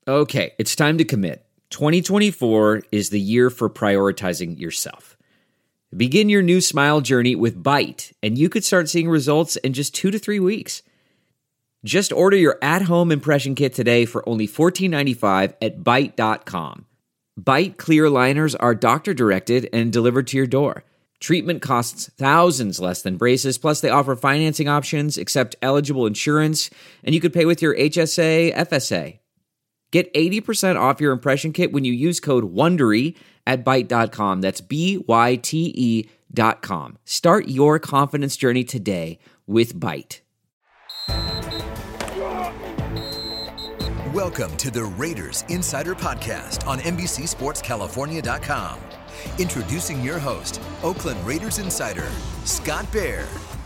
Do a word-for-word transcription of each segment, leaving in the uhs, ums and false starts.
Okay, it's time to commit. twenty twenty-four is the year for prioritizing yourself. Begin your new smile journey with Byte, and you could start seeing results in just two to three weeks. Just order your at-home impression kit today for only fourteen ninety-five at byte dot com. Byte clear aligners are doctor-directed and delivered to your door. Treatment costs thousands less than braces, plus they offer financing options, accept eligible insurance, and you could pay with your H S A, F S A. Get eighty percent off your impression kit when you use code WONDERY at byte dot com. That's B Y T E dot com. Start your confidence journey today with Byte. Welcome to the Raiders Insider Podcast on N B C Sports California dot com. Introducing your host, Oakland Raiders Insider, Scott Bair.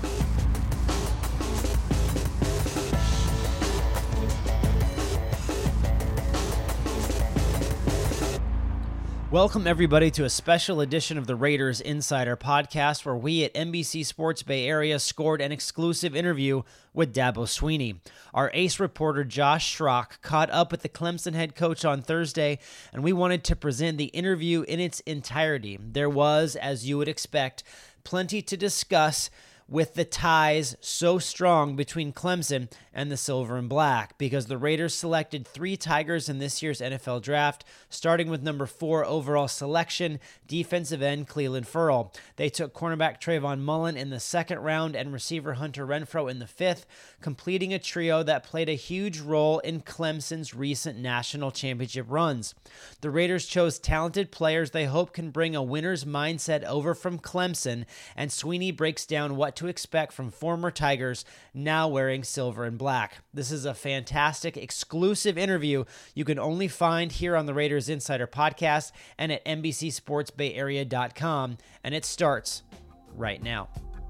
Welcome, everybody, to a special edition of the Raiders Insider Podcast, where we at N B C Sports Bay Area scored an exclusive interview with Dabo Swinney. Our ace reporter, Josh Schrock, caught up with the Clemson head coach on Thursday, and we wanted to present the interview in its entirety. There was, as you would expect, plenty to discuss with the ties so strong between Clemson and the Silver and Black, because the Raiders selected three Tigers in this year's N F L Draft, starting with number four overall selection, defensive end Clelin Ferrell. They took cornerback Trayvon Mullen in the second round and receiver Hunter Renfrow in the fifth, completing a trio that played a huge role in Clemson's recent national championship runs. The Raiders chose talented players they hope can bring a winner's mindset over from Clemson, and Swinney breaks down what to expect from former Tigers now wearing silver and black. This is a fantastic exclusive interview you can only find here on the Raiders Insider Podcast and at N B C Sports Bay Area dot com, and it starts right now.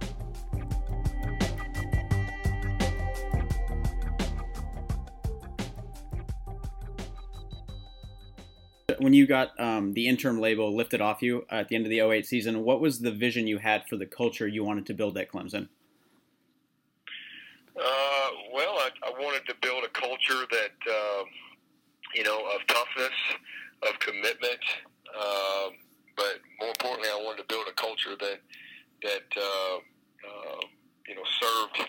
When you got um, the interim label lifted off you at the end of the oh eight season, what was the vision you had for the culture you wanted to build at Clemson? Uh, well, I, I wanted to build a culture that, uh, you know, of toughness, of commitment, um, but more importantly, I wanted to build a culture that, that uh, uh, you know, served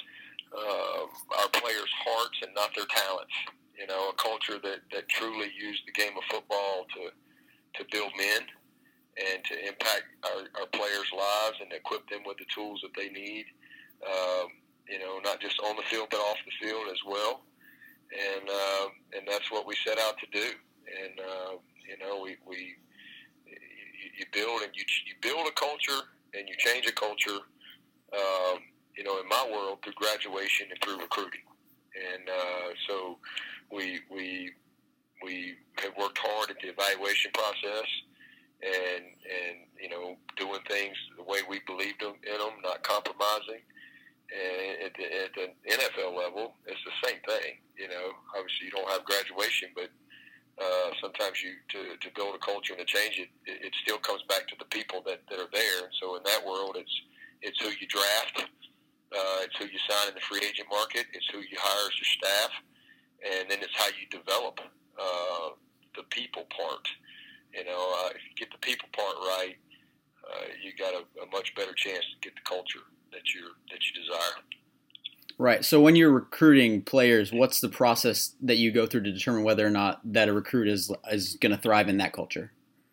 uh, our players' hearts and not their talents. You know, a culture that, that truly used the game of football to to build men and to impact our, our players' lives and equip them with the tools that they need, um, you know, not just on the field but off the field as well. And uh, and that's what we set out to do. And, uh, you know, we, we you, you build and you, you build a culture and you change a culture, um, you know, in my world, through graduation and through recruiting. And uh, so we we we have worked hard at the evaluation process, and and you know, doing things the way we believed them in them, not compromising. And at the, at the N F L level, it's the same thing. You know, obviously you don't have graduation, but uh, sometimes you to, to build a culture and to change it, it, it still comes back to the people that, that are there. So in that world, it's it's who you draft. Uh, it's who you sign in the free agent market. It's who you hire as your staff. And then it's how you develop uh, the people part. You know, uh, if you get the people part right, uh, you got a, a much better chance to get the culture that you that you desire. Right. So when you're recruiting players, what's the process that you go through to determine whether or not that a recruit is is going to thrive in that culture?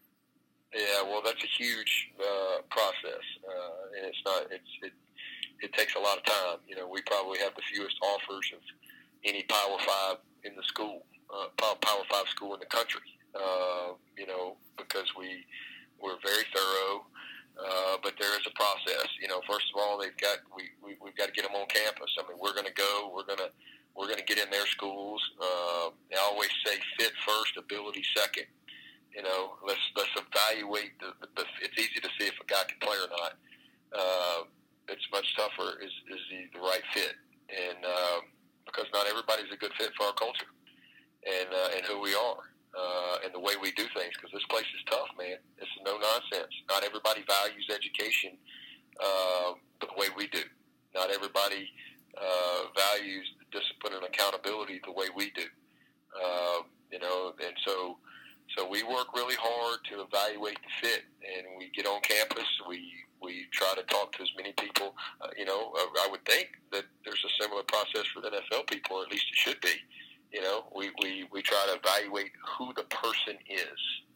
Yeah, well, that's a huge uh, process, uh, and it's not. It's it. It takes a lot of time. You know, we probably have the fewest offers of any Power Five in the school, uh, Power Five school in the country. Uh, you know, because we we're very thorough, uh, but there is a process. You know, first of all, they've got we, we we've got to get them on campus. I mean, we're going to go. We're going to we're going to get in their schools. Uh, I always say fit first, ability second. You know, let's let's evaluate the, the, the. It's easy to see if a guy can play or not. Uh, It's much tougher is, is the, the right fit, and uh, because not everybody's a good fit for our culture and uh, and who we are uh, and the way we do things. Because this place is tough, man. This is no nonsense. Not everybody values education uh, the way we do. Not everybody uh, values discipline and accountability the way we do. Uh, you know, know, and so so we work really hard to evaluate the fit, and we get on campus. We we try to talk to as many people. Uh, you know, uh, I would think that there's a similar process for the N F L people, or at least it should be. You know, we, we, we try to evaluate who the person is.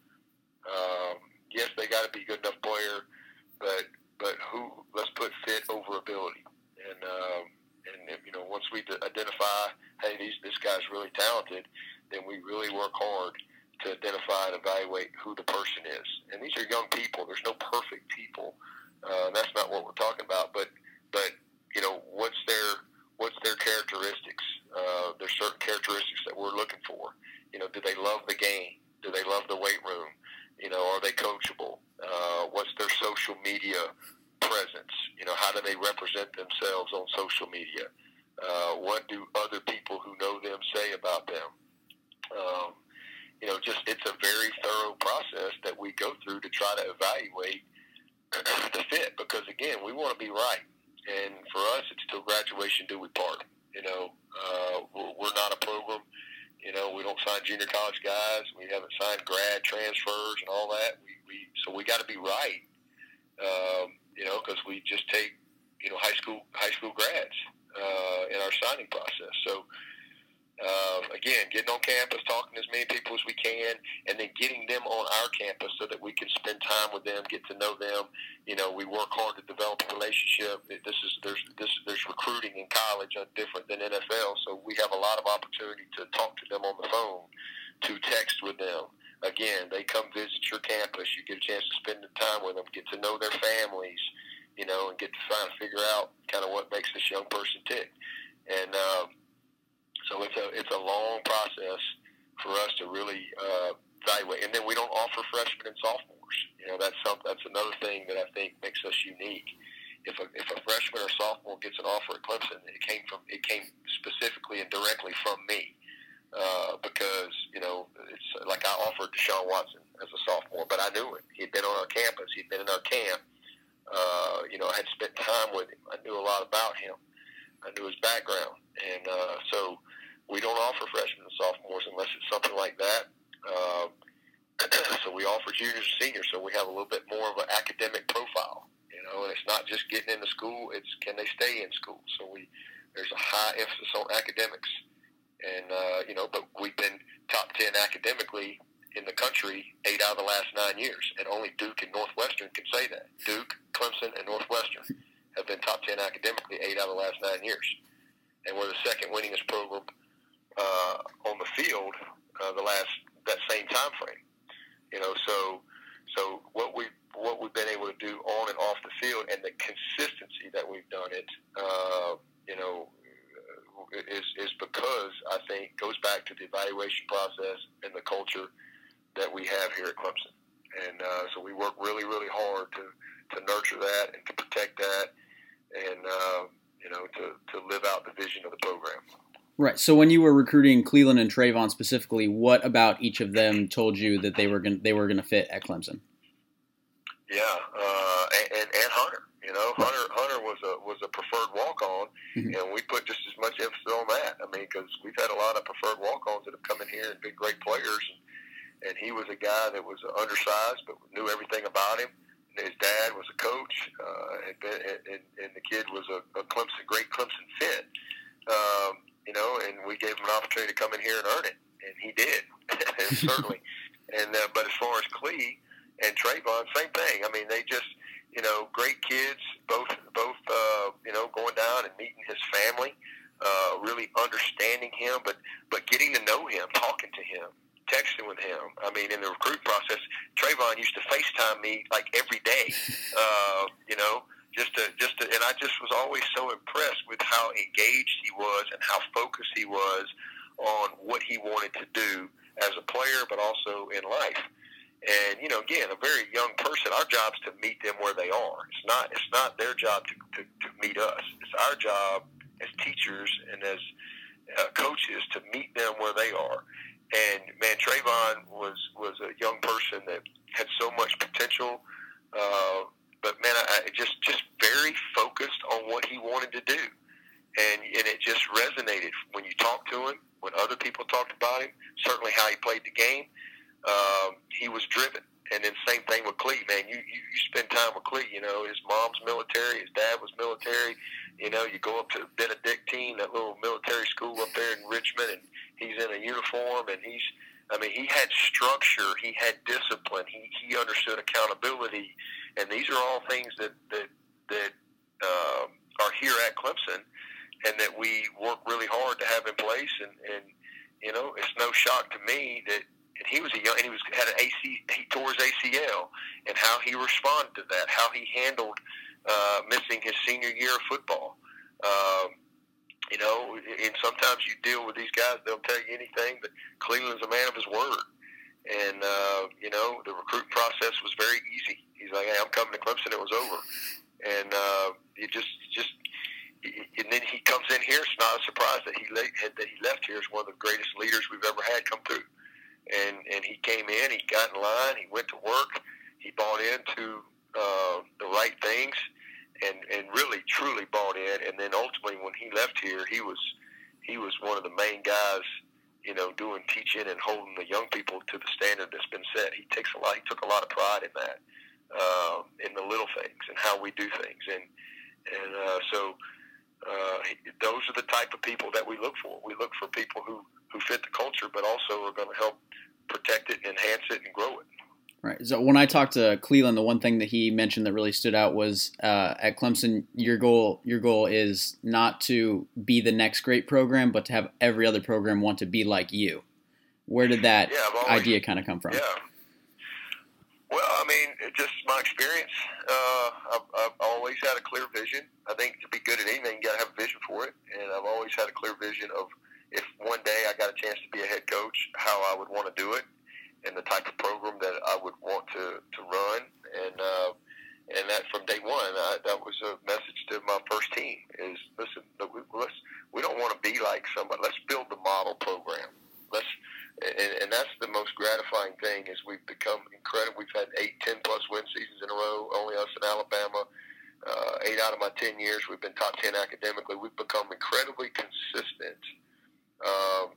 Um, yes, they got to be a good enough player, but but who? Let's put fit over ability. And um, and if, you know, once we identify, hey, these this guy's really talented, then we really work hard to identify and evaluate who the person is. And these are young people. There's no perfect people. Uh, that's not what we're talking about. But but you know, what's their what's their characteristics? Uh, there's certain characteristics that we're looking for. You know, do they love the game? Do they love the weight room? You know, are they coachable? Uh, what's their social media presence? You know, how do they represent themselves on social media? Uh, what do other people who know them say about them? Um, you know, just it's a very thorough process that we go through to try to evaluate the fit, because, again, we want to be right. And for us, it's till graduation do we part. You know, uh, we're not a program. You know, we don't sign junior college guys. We haven't signed grad transfers and all that. We, we so we got to be right. Um, you know, because we just take you know high school high school grads uh, in our signing process. So uh, again, getting on campus, talking to as many people as we can, and then getting them on our campus so that we can spend time with them, get to know them. You know, we work hard to develop a relationship. This is there's this there's recruiting in college uh, different than N F L, so we have a lot of opportunity to talk to them on the phone, to text with them. Again, they come visit your campus. You get a chance to spend the time with them, get to know their families, you know, and get to try and figure out kind of what makes this young person tick. And um, so it's a it's a long process for us to really uh, evaluate. And then we don't offer freshmen and sophomores. You know, that's some, that's another thing that I think makes us unique. If a if a freshman or sophomore gets an offer at Clemson, it came from it came specifically and directly from me. Uh, because, you know, it's like I offered Deshaun Watson as a sophomore, but I knew him. He'd been on our campus. He'd been in our camp. Uh, you know, I had spent time with him. I knew a lot about him. I knew his background. And uh, so we don't offer freshmen and sophomores unless it's something like that. Uh, so we offer juniors and seniors, so we have a little bit more of an academic profile. You know, and it's not just getting into school. It's can they stay in school. So we there's a high emphasis on academics. And, uh, you know, but we've been top ten academically in the country eight out of the last nine years. And only Duke and Northwestern can say that. Duke, Clemson, and Northwestern have been top ten academically eight out of the last nine years. And we're the second winningest program uh, on the field uh, the last that same time frame. You know, so so what we what we've been able to do on and off the field, and the consistency that we've done it, uh, you know, is is because I think goes back to the evaluation process and the culture that we have here at Clemson. And uh, so we work really, really hard to, to nurture that and to protect that, and uh, you know, to, to live out the vision of the program. Right. So when you were recruiting Clelin and Trayvon specifically, what about each of them told you that they were going they were going to fit at Clemson? Yeah, uh, and, and and Hunter. You know, Hunter Hunter was a was a preferred walk-on, mm-hmm. and we put just as much emphasis on that. I mean, because we've had a lot of preferred walk-ons that have come in here and been great players, and, and he was a guy that was undersized but knew everything about him. And his dad was a coach, uh, and, been, and and the kid was a, a Clemson great Clemson fit. Um, you know, and we gave him an opportunity to come in here and earn it, and he did, and certainly. And uh, but as far as Clee and Trayvon, same thing. I mean, they just. You know, great kids, both, both uh, you know, going down and meeting his family, uh, really understanding him, but, but getting to know him, talking to him, texting with him. I mean, in the recruit process, Trayvon used to FaceTime me like every day, uh, you know, just to, just to, and I just was always so impressed with how engaged he was and how focused he was on what he wanted to do as a player, but also in life. And, you know, again, a very young person, our job is to meet them where they are. It's not it's not their job to, to, to meet us. It's our job as teachers and as uh, coaches to meet them where they are. And, man, Trayvon was, was a young person that had so much potential, uh, but, man, I, I just, just very focused on what he wanted to do. And, and it just resonated when you talk to him, when other people talked about him, certainly how he played the game. Um, he was driven. And then same thing with Clee, man. You, you you spend time with Clee. You know, his mom's military, his dad was military. You know, you go up to Benedictine, that little military school up there in Richmond, and he's in a uniform, and he's, I mean, he had structure, he had discipline, he he understood accountability, and these are all things that that that uh, are here at Clemson, and that we work really hard to have in place. And, and you know, it's no shock to me that. And he was a young, and he was had an A C, he tore his A C L, and how he responded to that, how he handled uh, missing his senior year of football. Um, you know, and sometimes you deal with these guys; they'll tell you anything. But Cleveland's a man of his word, and uh, you know, the recruiting process was very easy. He's like, "Hey, I'm coming to Clemson." It was over, and uh, you just, just, and then he comes in here. It's not a surprise that he le- that he left here as one of the greatest leaders we've ever had come through. And and he came in, he got in line, he went to work, he bought into uh, the right things, and, and really truly bought in. And then ultimately, when he left here, he was he was one of the main guys, you know, doing teaching and holding the young people to the standard that's been set. He takes a lot, he took a lot of pride in that, uh, in the little things and how we do things. And and uh, so uh, those are the type of people that we look for. We look for people who. who fit the culture, but also are going to help protect it and enhance it and grow it. Right. So when I talked to Cleland, the one thing that he mentioned that really stood out was uh, at Clemson, your goal your goal is not to be the next great program, but to have every other program want to be like you. Where did that yeah, always, idea kind of come from? Yeah. Well, I mean, it's just my experience. Uh, I've, I've always had a clear vision. I think to be good at anything, you got to have a vision for it. And I've always had a clear vision of if one day I got a chance to be a head coach, how I would want to do it, and the type of program that I would want to, to run. And uh, and that from day one, I, that was a message to my first team is, listen, we, let's, we don't want to be like somebody. Let's build the model program. Let's and, and that's the most gratifying thing is we've become incredible. We've had eight, ten-plus win seasons in a row, only us in Alabama. Uh, eight out of my ten years, we've been top ten academically. We've become incredibly consistent Um,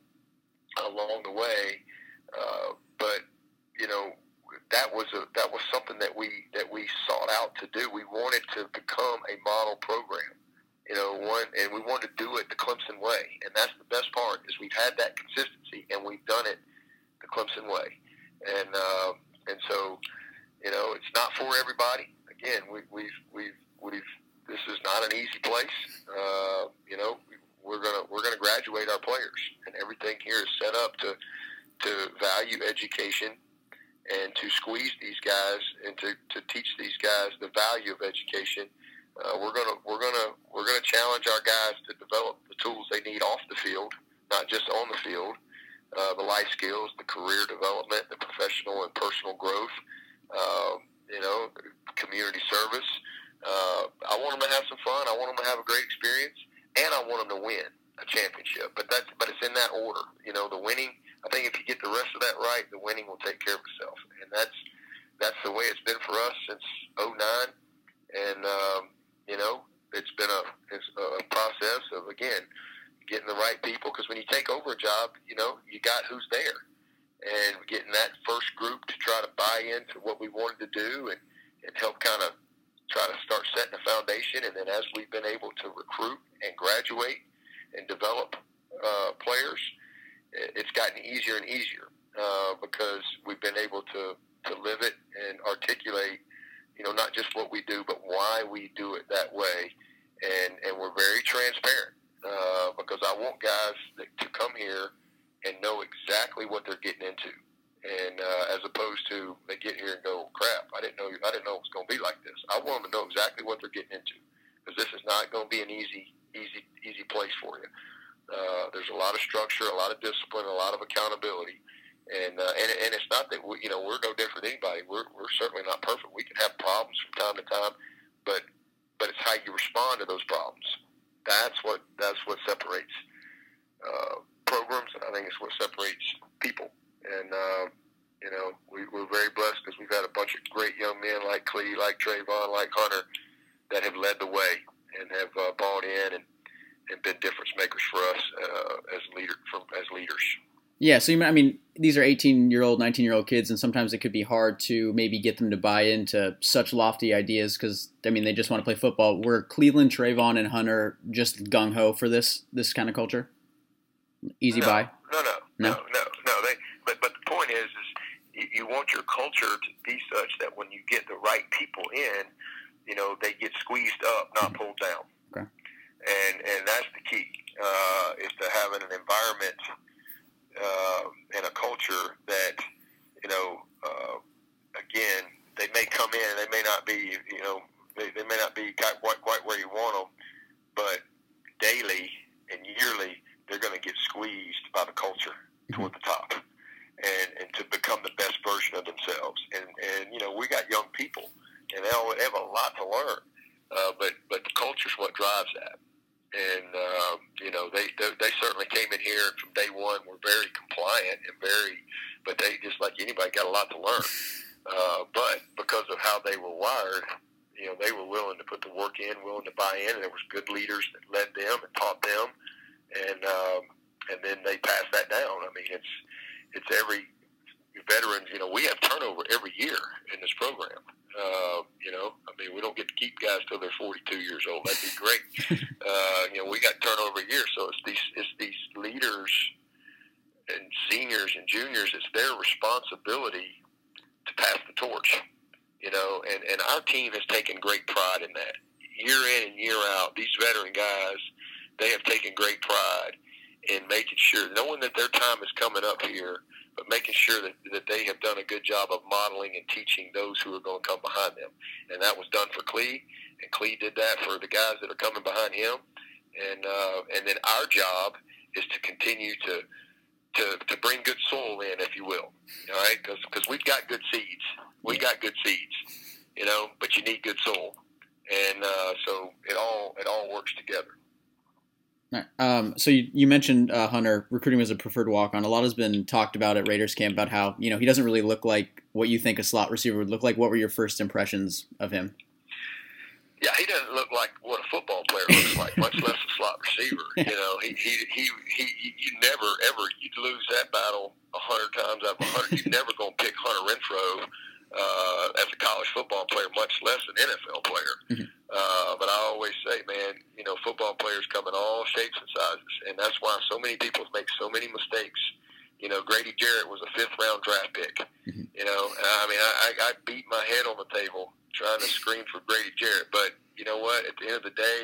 along the way, uh, but you know that was a that was something that we that we sought out to do. We wanted to become a model program, you know, one, and we wanted to do it the Clemson way. And that's the best part is we've had that consistency, and we've done it the Clemson way. And uh, and so, you know, it's not for everybody. Again, we, we've we've we've this is not an easy place. Uh, you know. We're gonna we're gonna graduate our players, and everything here is set up to to value education and to squeeze these guys and to, to teach these guys the value of education. Uh, we're gonna we're gonna we're gonna challenge our guys to develop the tools they need off the field, not just on the field. Uh, the life skills, the career development, the professional and personal growth. Um, you know, community service. Uh, I want them to have some fun. I want them to have a great experience. And I want them to win a championship, but that's but it's in that order. You know, the winning. I think if you get the rest of that right, the winning will take care of itself, and that's that's the way it's been for us since oh nine. And um, you know, it's been a it's a process of again getting the right people because when you take over a job, you know, you got who's there, and getting that first group to try to buy into what we wanted to do and and help kind of. Try to start setting a foundation, and then as we've been able to recruit and graduate and develop uh, players, it's gotten easier and easier uh, because we've been able to, to live it and articulate, you know, not just what we do, but why we do it that way. And, and we're very transparent uh, because I want guys that, to come here and know exactly what they're getting into. And uh, as opposed to they get here and go, crap, I didn't know I didn't know it was going to be like this. I want them to know exactly what they're getting into because this is not going to be an easy, easy, easy place for you. Uh, there's a lot of structure, a lot of discipline, a lot of accountability, and uh, and and it's not that we, you know, we're no different than anybody. We're we're certainly not perfect. We can have problems from time to time, but but it's how you respond to those problems. That's what that's what separates uh, programs, and I think it's what separates people. And, uh, you know, we, we're very blessed because we've had a bunch of great young men like Clee, like Trayvon, like Hunter that have led the way and have uh, bought in and, and been difference makers for us uh, as leader from as leaders. Yeah, so you, I mean, these are eighteen-year-old, nineteen-year-old kids, and sometimes it could be hard to maybe get them to buy into such lofty ideas because, I mean, they just want to play football. Were Cleveland, Trayvon, and Hunter just gung-ho for this this kind of culture? Easy no, buy? No, no, no, no, no. no. They, but but the point is, is you, you want your culture to be such that when you get the right people in, you know, they get squeezed up, not mm-hmm. pulled down. Okay. And and that's the key, uh, is to having an environment uh, and a culture that, you know, uh, again, they may come in, they may not be, you know, they, they may not be quite, quite where you want them, but daily and yearly, they're going to get squeezed by the culture mm-hmm. toward the top, and, and to become the best version of themselves. And, and you know, we got young people, and they, all, they have a lot to learn, uh, but but the culture is what drives that. And, uh, you know, they, they they certainly came in here from day one, were very compliant and very, but they, just like anybody, got a lot to learn. Uh, but because of how they were wired, you know, they were willing to put the work in, willing to buy in, and there was good leaders that led them and taught them. And um, and then they pass that down. I mean, it's it's every veteran. You know, we have turnover every year in this program. Uh, you know, I mean, we don't get to keep guys till they're forty-two years old. That'd be great. uh, you know, we got turnover every year. So it's these it's these leaders and seniors and juniors. It's their responsibility to pass the torch. You know, and and our team has taken great pride in that. Year in and year out, these veteran guys, they have taken great pride in making sure, knowing that their time is coming up here, but making sure that, that they have done a good job of modeling and teaching those who are going to come behind them. And that was done for Clee, and Clee did that for the guys that are coming behind him. And uh, and then our job is to continue to to, to bring good soil in, if you will, all right? Because we've got good seeds. We got good seeds, you know, but you need good soil. And uh, so it all it all works together. All right. Um, so you, you mentioned uh, Hunter recruiting as a preferred walk-on. A lot has been talked about at Raiders camp about how, you know, he doesn't really look like what you think a slot receiver would look like. What were your first impressions of him? Yeah, he doesn't look like what a football player looks like, much less a slot receiver. You know, he he he, he you never ever you'd lose that battle a hundred times out of a hundred. You're never gonna pick Hunter Renfrow uh, as a college football player, much less an N F L player. Mm-hmm. Uh, but I always say, man, you know, football players come in all shapes and sizes, and that's why so many people make so many mistakes. You know, Grady Jarrett was a fifth-round draft pick. Mm-hmm. You know, I mean, I, I beat my head on the table trying to scream for Grady Jarrett, but you know what? At the end of the day,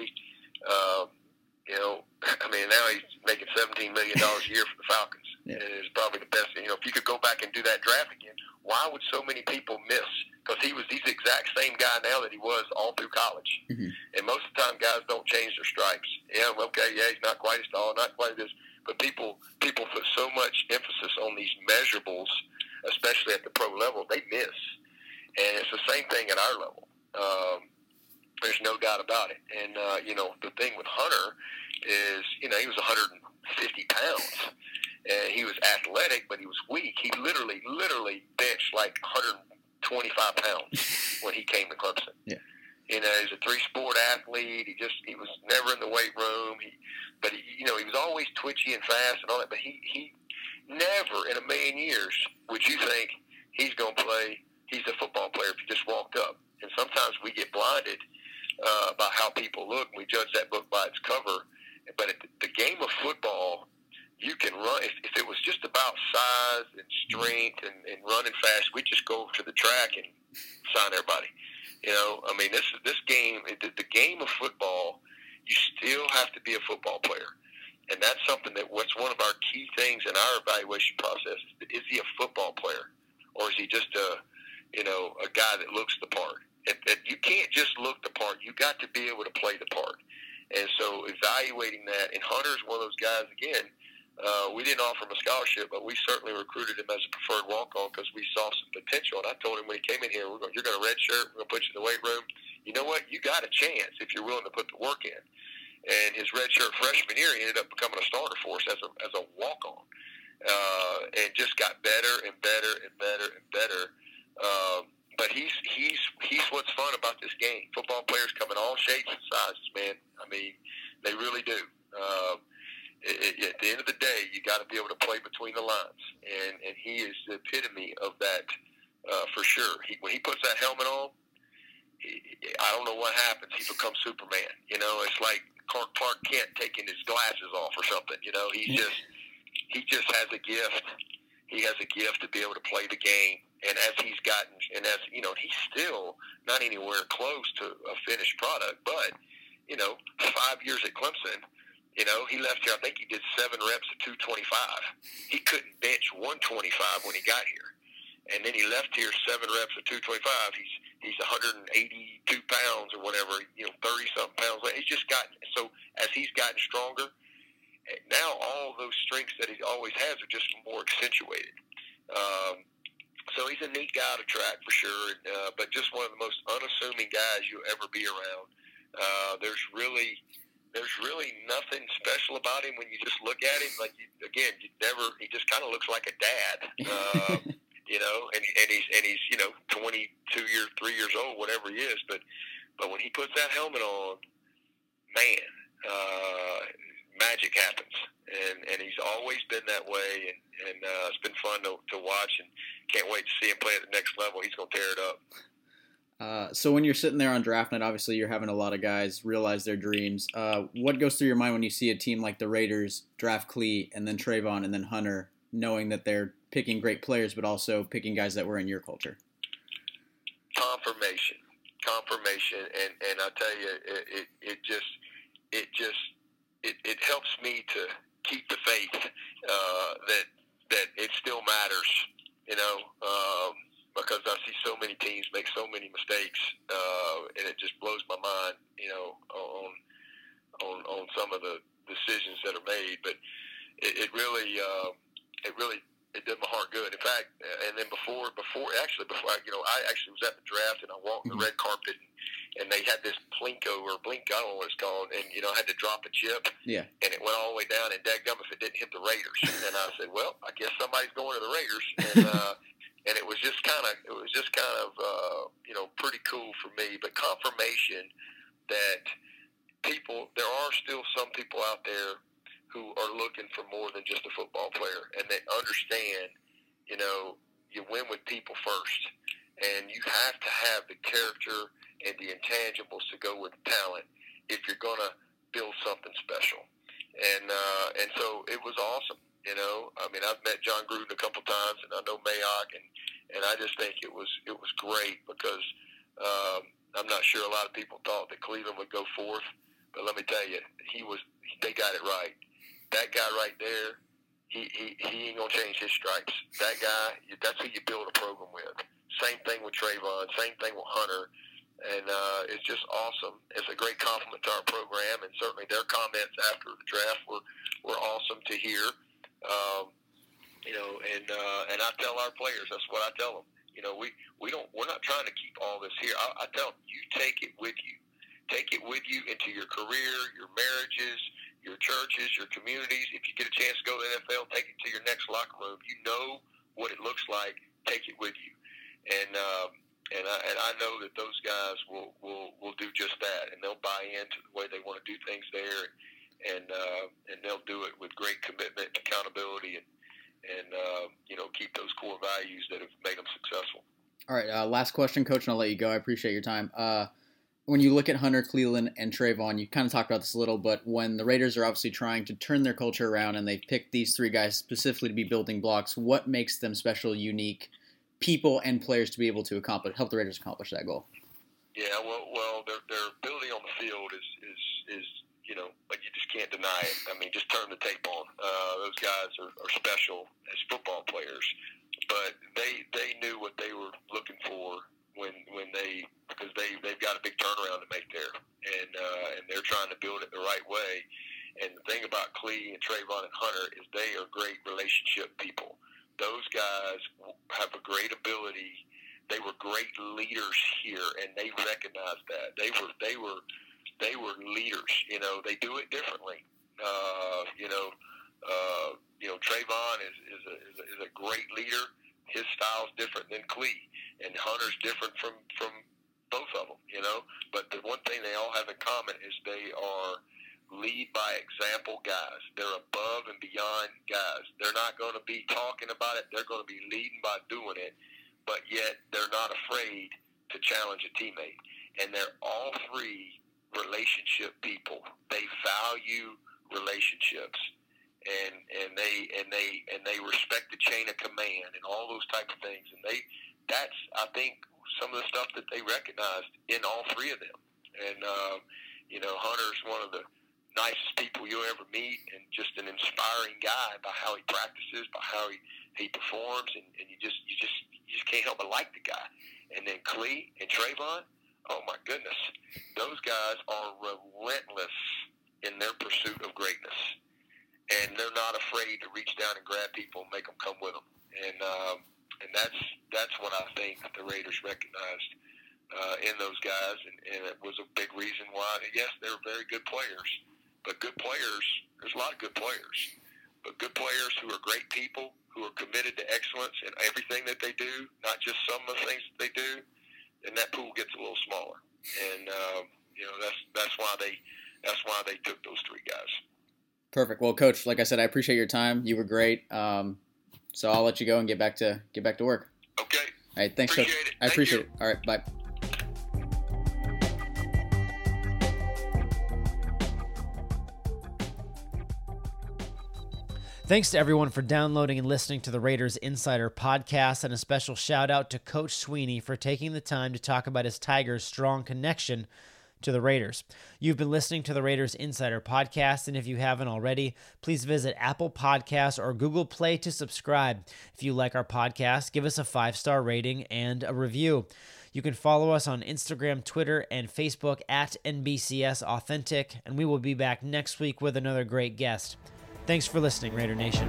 um, you know, I mean, now he's making seventeen million dollars a year for the Falcons. Yeah. And it's probably the best. You know, if you could go back and do that draft again, why would so many people miss? Because he was he's the exact same guy now that he was all through college. Mm-hmm. And most of the time, guys don't change their stripes. Yeah, okay, yeah, he's not quite as tall, not quite as this. But people people put so much emphasis on these measurables, especially at the pro level, they miss. And it's the same thing at our level. Um, there's no doubt about it. And, uh, you know, the thing with Hunter is, you know, he was one hundred fifty pounds. And he was athletic, but he was weak. He literally, literally benched like one hundred twenty-five pounds when he came to Clemson. Yeah. You know, he's a three-sport athlete. He just, he was never in the weight room. He, but, he, you know, he was always twitchy and fast and all that. But he, he never in a million years would you think he's going to play, he's a football player if he just walked up. And sometimes we get blinded uh, about how people look. We judge that book by its cover. But at the game of football, you can run. If, if it was just about size and strength and, and running fast, we'd just go to the track and sign everybody. You know, I mean, this this game, the, the game of football, you still have to be a football player. And that's something that what's one of our key things in our evaluation process. Is, is he a football player? Or is he just a, you know, a guy that looks the part? It, it, you can't just look the part. You got to be able to play the part. And so evaluating that, and Hunter's one of those guys, again, Uh, we didn't offer him a scholarship, but we certainly recruited him as a preferred walk-on because we saw some potential. And I told him when he came in here, we're going, you're going to redshirt, we're going to put you in the weight room. You know what? You got a chance if you're willing to put the work in. And his redshirt freshman year, he ended up becoming a starter for us as a as a walk-on, uh, and just got better and better and better and better. Um, but he's he's he's what's fun about this game. Football players come in all shapes and sizes, man. I mean, they really do. Uh, between the lines, and, and he is the epitome of that uh, for sure. He, when he puts that helmet on, he, I don't know what happens. He becomes Superman. You know, it's like Clark, Clark Kent taking his glasses off or something. You know, he just he just has a gift. He has a gift to be able to play the game. And as he's gotten, and as, you know, he's still not anywhere close to a finished product, but, you know, five years at Clemson, you know, he left here, I think he did seven reps at two twenty-five. He couldn't bench one twenty-five when he got here. And then he left here seven reps at two twenty-five. He's he's one hundred eighty-two pounds or whatever, you know, thirty-something pounds. He's just gotten, so as he's gotten stronger, now all those strengths that he always has are just more accentuated. Um, So he's a neat guy to track for sure, uh, but just one of the most unassuming guys you'll ever be around. Uh, there's really, there's really nothing special about him when you just look at him. Like you, again, you never. He just kind of looks like a dad, uh, you know. And and he's and he's you know twenty-two years, three years old, whatever he is. But but when he puts that helmet on, man, uh, magic happens. And and he's always been that way, and, and uh, it's been fun to, to watch, and can't wait to see him play at the next level. He's going to tear it up. Uh, so when you're sitting there on draft night, obviously you're having a lot of guys realize their dreams. Uh, what goes through your mind when you see a team like the Raiders draft Klee and then Trayvon and then Hunter, knowing that they're picking great players but also picking guys that were in your culture? Confirmation. Confirmation. And, and I tell you, it, it, it just it just it, it helps me to keep the faith uh, that that it still matters, you know, um, because I see so many teams make so many mistakes, uh, and it just blows my mind, you know, on on on some of the decisions that are made. But it, it really uh, it really it did my heart good. In fact, and then before before actually before I, you know I actually was at the draft and I walked the red carpet. And, And they had this Plinko or Blink, I don't know what it's called, and, you know, I had to drop a chip. Yeah. And it went all the way down, and dadgum if it didn't hit the Raiders. And I said, well, I guess somebody's going to the Raiders. And uh, and it was just kind of, it was just kind of, uh, you know, pretty cool for me. But confirmation that people, there are still some people out there who are looking for more than just a football player. And they understand, you know, you win with people first. And you have to have the character and the intangibles to go with the talent if you're going to build something special. And uh, and so it was awesome, you know. I mean, I've met John Gruden a couple times, and I know Mayock, and, and I just think it was it was great because um, I'm not sure a lot of people thought that Cleveland would go fourth, but let me tell you, he was they got it right. That guy right there, he, he, he ain't going to change his stripes. That guy, that's who you build a program with. Same thing with Trayvon, same thing with Hunter, and uh, it's just awesome. It's a great compliment to our program, and certainly their comments after the draft were, were awesome to hear. Um, you know, and uh, and I tell our players, that's what I tell them. You know, we, we don't we're not trying to keep all this here. I, I tell them, you take it with you, take it with you into your career, your marriages, your churches, your communities. If you get a chance to go to the N F L, take it to your next locker room. You know what it looks like. Take it with you. And um, and I and I know that those guys will, will, will do just that, and they'll buy into the way they want to do things there, and uh, and they'll do it with great commitment, and accountability, and and uh, you know keep those core values that have made them successful. All right, uh, last question, Coach, and I'll let you go. I appreciate your time. Uh, when you look at Hunter, Cleveland, and Trayvon, you kind of talked about this a little, but when the Raiders are obviously trying to turn their culture around, and they picked these three guys specifically to be building blocks, what makes them special, unique? People and players to be able to accomplish, help the Raiders accomplish that goal? Yeah, well, well, their their ability on the field is is is you know, like you just can't deny it. I mean, just turn the tape on. Uh, those guys are, are special as football players, but they they knew what they were looking for when when they because they they've got a big turnaround to make there, and uh, and they're trying to build it the right way. And the thing about Klee and Trayvon and Hunter is they are great relationship people. Those guys have a great ability. They were great leaders here, and they recognized that. They were, they were, they were leaders. You know, they do it differently. Uh, you know, uh, you know, Trayvon is is a, is a is a great leader. His style's different than Klee, and Hunter's different from from both of them. You know, but the one thing they all have in common is they are lead by example guys. They're above and beyond guys. They're not going to be talking about it. They're going to be leading by doing it, but yet they're not afraid to challenge a teammate. And they're all three relationship people. They value relationships, and and they and they and they respect the chain of command and all those type of things. And they that's I think some of the stuff that they recognized in all three of them. And um, you know, Hunter's one of the nicest people you'll ever meet, and just an inspiring guy by how he practices, by how he, he performs, and, and you just you just you just can't help but like the guy. And then Clee and Trayvon, oh my goodness, those guys are relentless in their pursuit of greatness, and they're not afraid to reach down and grab people and make them come with them. And um, and that's that's what I think the Raiders recognized uh, in those guys, and, and it was a big reason why. Yes, they're very good players, but good players. There's a lot of good players, but good players who are great people, who are committed to excellence in everything that they do, not just some of the things that they do. And that pool gets a little smaller, and um, you know that's that's why they that's why they took those three guys. Perfect. Well, Coach, like I said, I appreciate your time. You were great. Um, so I'll let you go and get back to get back to work. Okay. All right. Thanks, appreciate Coach. it. I Thank appreciate you. it. All right. Bye. Thanks to everyone for downloading and listening to the Raiders Insider Podcast, and a special shout out to Coach Sweeney for taking the time to talk about his Tigers' strong connection to the Raiders. You've been listening to the Raiders Insider Podcast, and if you haven't already, please visit Apple Podcasts or Google Play to subscribe. If you like our podcast, give us a five-star rating and a review. You can follow us on Instagram, Twitter, and Facebook at N B C S Authentic, and we will be back next week with another great guest. Thanks for listening, Raider Nation.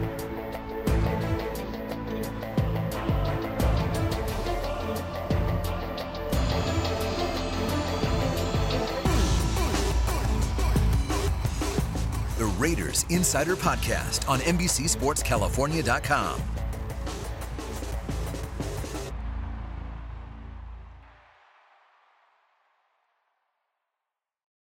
The Raiders Insider Podcast on N B C Sports California dot com.